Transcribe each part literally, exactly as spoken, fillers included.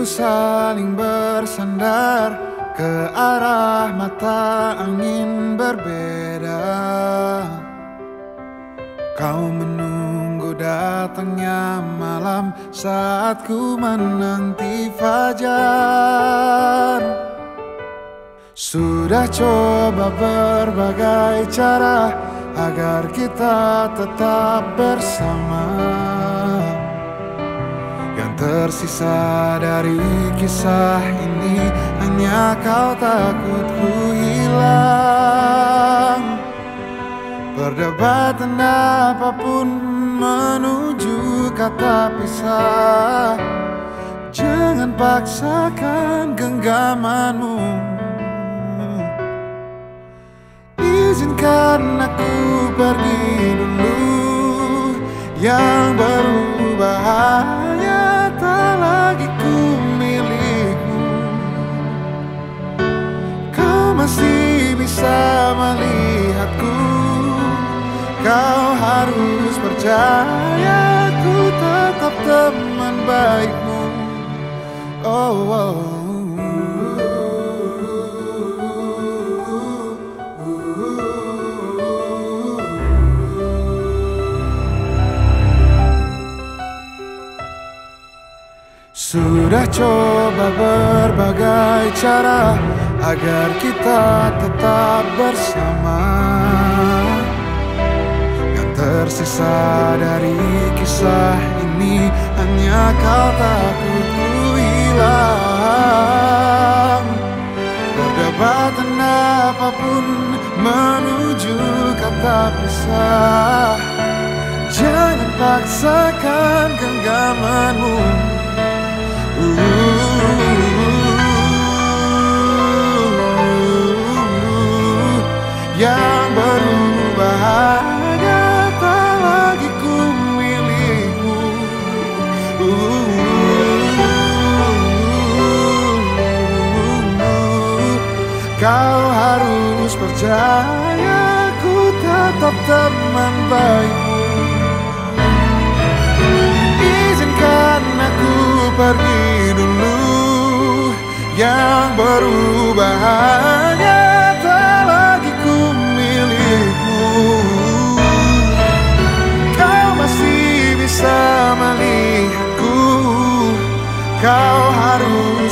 Ku saling bersandar ke arah mata angin berbeda. Kau menunggu datangnya malam saat ku menanti fajar. Sudah coba berbagai cara agar kita tetap bersama. Yang tersisa dari kisah ini hanya kau takut ku hilang. Perdebatan apapun menuju kata pisah. Jangan paksakan genggamanmu. Izinkan aku pergi dulu. Yang berubah hanya tak lagi ku milikmu. Kau masih bisa melihatku. Kau harus percaya ku tetap teman baikmu. Oh, oh. Sudah coba berbagai cara agar kita tetap bersama. Yang tersisa dari kisah ini hanya kau takut ku hilang. Perdebatan apapun menuju kata pisah. Jangan paksakan genggamanmu. Yang berubah hanya tak lagi ku milikmu. Kau harus percaya ku tetap teman baikmu. Izinkan aku pergi dulu. Yang berubah hanya tak lagi ku milikmu. Kau masih bisa melihatku. Kau harus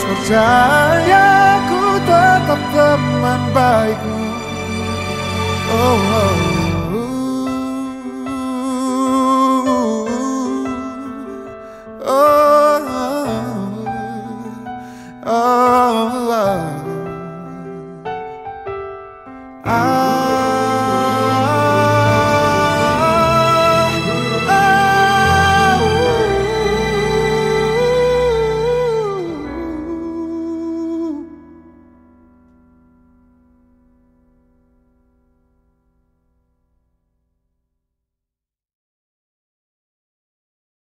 percaya ku tetap teman baikmu. Oh, oh.